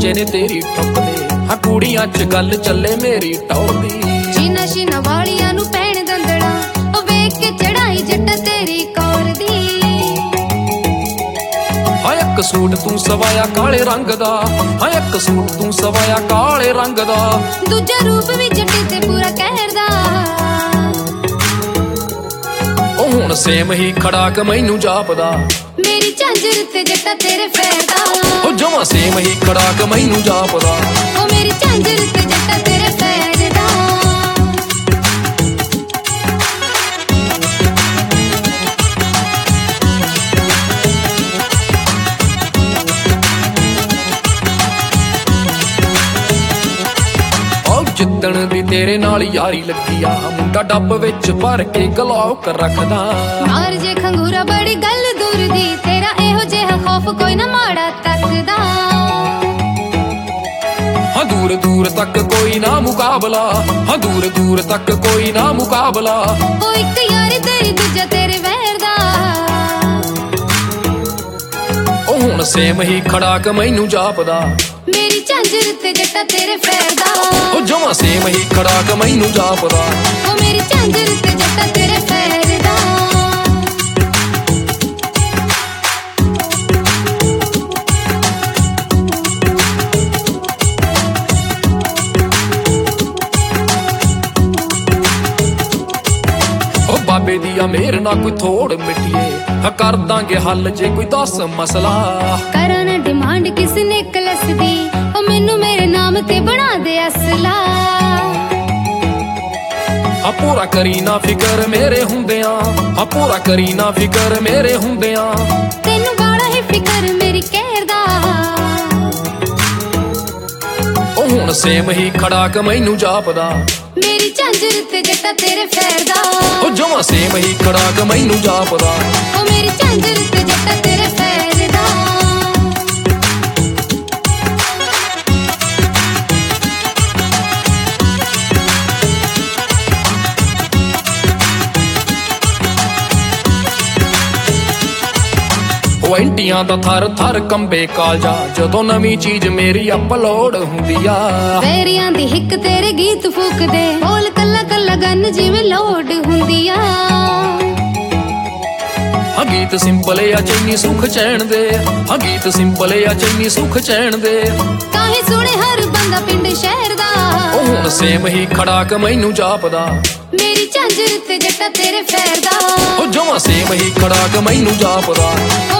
ਬੱਚੇ ਨੇ ਤੇਰੀ ਠੁੱਕਦੇ ਹਾਂ ਕੁੜੀਆਂ ਚ ਗੱਲ ਚੱਲੇ ਮੇਰੀ ਟੌਰ ਦੀ। ਸ਼ੀਨਾ ਸ਼ੀਨਾ ਵਾਲੀਆਂ ਨੂੰ ਪੈਣ ਦੰਦੜਾ ਉਹ ਵੇਖ ਕੇ ਚੜਾਈ ਜੱਟ ਤੇਰੀ ਕੌਰ ਦੀ। ਹਾਂ ਇੱਕ ਸੂਟ ਤੂੰ ਸਵਾਇਆ ਕਾਲੇ ਰੰਗ ਦਾ, ਹਾਂ ਇੱਕ ਸੂਟ ਤੂੰ ਸਵਾਇਆ ਕਾਲੇ ਰੰਗ ਦਾ। ਦੂਜਾ ਰੂਪ ਵੀ ਜੱਟੀ ਤੇ ਪੂਰਾ ਕਹਿਰਦਾ, ਉਹ ਹੁਣ ਸੇਮ ਹੀ ਖੜਾ ਕ ਮੈਨੂੰ ਜਾਪਦਾ। ਮੇਰੀ ਝਾਂਜਰ ਤੇ ਜੱਟਾ ਤੇਰੇ ਫੈਰਦਾ, ਉਹ ਜਮਾਂ ਸੇਮ ਹੀ ਖੜਾ ਕ ਮੈਨੂੰ ਜਾਪਦਾ। ਉਹ ਮੇਰੀ ਝਾਂਜਰ ਤੇ ਜੱਟਾ ਤੇਰੇ ਫੈਰਦਾ। ਜਿੱਦਣ ਦੀ ਤੇਰੇ ਨਾਲ ਯਾਰੀ ਲੱਗੀ ਆ ਮੁੰਡਾ ਡੱਬ ਵਿੱਚ ਭਰ ਕੇ ਗਲੌਕ ਰੱਖਦਾ। ਮਾਰ ਜੇ ਖੰਗੂਰਾ ਬੜੀ ਗੱਲ ਦੂਰ ਦੀ, ਤੇਰਾ ਇਹੋ ਜਿਹਾ ਖੌਫ ਕੋਈ ਨਾ ਮਾੜਾ ਤੱਕਦਾ। ਹਾਂ ਦੂਰ ਦੂਰ ਤੱਕ ਕੋਈ ਨਾ ਮੁਕਾਬਲਾ, ਹਾਂ ਦੂਰ ਦੂਰ ਤੱਕ ਕੋਈ ਨਾ ਮੁਕਾਬਲਾ। ਉਹ ਇੱਕ ਯਾਰੀ ਤੇਰੀ ਦੂਜਾ ਤੇਰੇ ਵੈਰ ਦਾ, ਉਹ ਹੁਣ ਸੇਮ ਹੀ ਖੜਾ ਕ ਮੈਨੂੰ ਜਾਪਦਾ। ਮੇਰੀ ਝਾਂਜਰ ਤੇ ਜੱਟਾ ਤੇਰੇ ਫੈਰਦਾ, ਉਹ ਜਮਾਂ ਸੇਮ ਹੀ ਖੜਾ ਕ ਮੈਨੂੰ ਜਾਪਦਾ। ਉਹ ਮੇਰੀ ਝਾਂਜਰ ਤੇ ਜੱਟਾ ਤੇਰੇ ਫੈਰਦਾ। ਉਹ ਬਾਬੇ ਦੀ ਆ ਮੇਰ ਨਾ ਕੋਈ ਥੋੜ ਮਿੱਟੀਏ, ਹਾਂ ਕਰ ਦਾਂਗੇ ਹੱਲ ਜੇ ਕੋਈ ਦੱਸ ਮਸਲਾ। ਕਰਾਂ ਨਾ ਡਿਮਾਂਡ ਕਿਸ ਨੈਕਲਸ ਦੀ, ਉਹ ਮੈਨੂੰ ਮੇਰੇ ਨਾਮ ਤੇ ਬਣਾ ਦੇ ਅਸਲਾ। ਹਾਂ ਪੂਰਾ ਕਰੀ ਨਾ ਫਿਕਰ ਮੇਰੇ ਹੁੰਦਿਆਂ, ਹਾਂ ਪੂਰਾ ਕਰੀ ਨਾ ਫਿਕਰ ਮੇਰੇ ਹੁੰਦਿਆਂ। ਤੈਨੂੰ ਬਾੜਾ ਹੀ ਫਿਕਰ ਮੇਰੀ ਕਹਿਰ ਦਾ, ਉਹ ਹੁਣ ਸੇਮ ਹੀ ਖੜਾ ਕ ਮੈਨੂੰ ਜਾਪਦਾ। ਮੇਰੀ ਝਾਂਜਰ ਤੇ ਜੱਟਾ ਤੇਰੇ ਫੈਰਦਾ, ਉਹ ਜਮਾਂ ਸੇਮ ਹੀ ਖੜਾ ਕ ਮੈਨੂੰ ਜਾਪਦਾ। ਉਹ ਮੇਰੀ ਝਾਂਜਰ ਤੇ ਜੱਟਾ ਤੇਰੇ ਫੈਰਦਾ। ਉਹ ਐਂਟੀਆਂ ਦਾ ਥਰ ਥਰ ਕੰਬੇ ਕਾਲਜਾ ਜਦੋਂ ਨਵੀਂ ਚੀਜ਼ ਮੇਰੀ ਅਪਲੋਡ ਹੁੰਦੀ ਆ। ਵੈਰੀਆਂ ਦੀ ਹਿੱਕ ਤੇਰੇ ਗੀਤ ਫੂਕਦੇ, ਬੋਲ ਕੱਲਾ ਕੱਲਾ ਗੰਨ ਜਿਵੇਂ ਲੋਡ ਹੁੰਦੀ ਆ। ਹਾਂ ਗੀਤ ਸਿੰਪਲ ਆ ਚੈਨੀ ਸੁਖ ਚੈਨ ਦੇ, ਹਾਂ ਗੀਤ ਸਿੰਪਲ ਆ ਚੈਨੀ ਸੁਖ ਚੈਨ ਦੇ। ਕਾਹੇ ਸੁਣੇ ਹਰ ਬੰਦਾ ਪਿੰਡ ਸ਼ਹਿਰ ਦਾ, ਉਹ ਹੁਣ ਸੇਮ ਹੀ ਖੜਾ ਕ ਮੈਨੂੰ ਜਾਪਦਾ। ਮੇਰੀ ਝਾਂਜਰ ਤੇ ਜੱਟਾ ਤੇਰੇ ਫੈਰਦਾ, ਉਹ ਜਮਾਂ ਸੇਮ ਹੀ ਖੜਾ ਕ ਮੈਨੂੰ ਜਾਪਦਾ।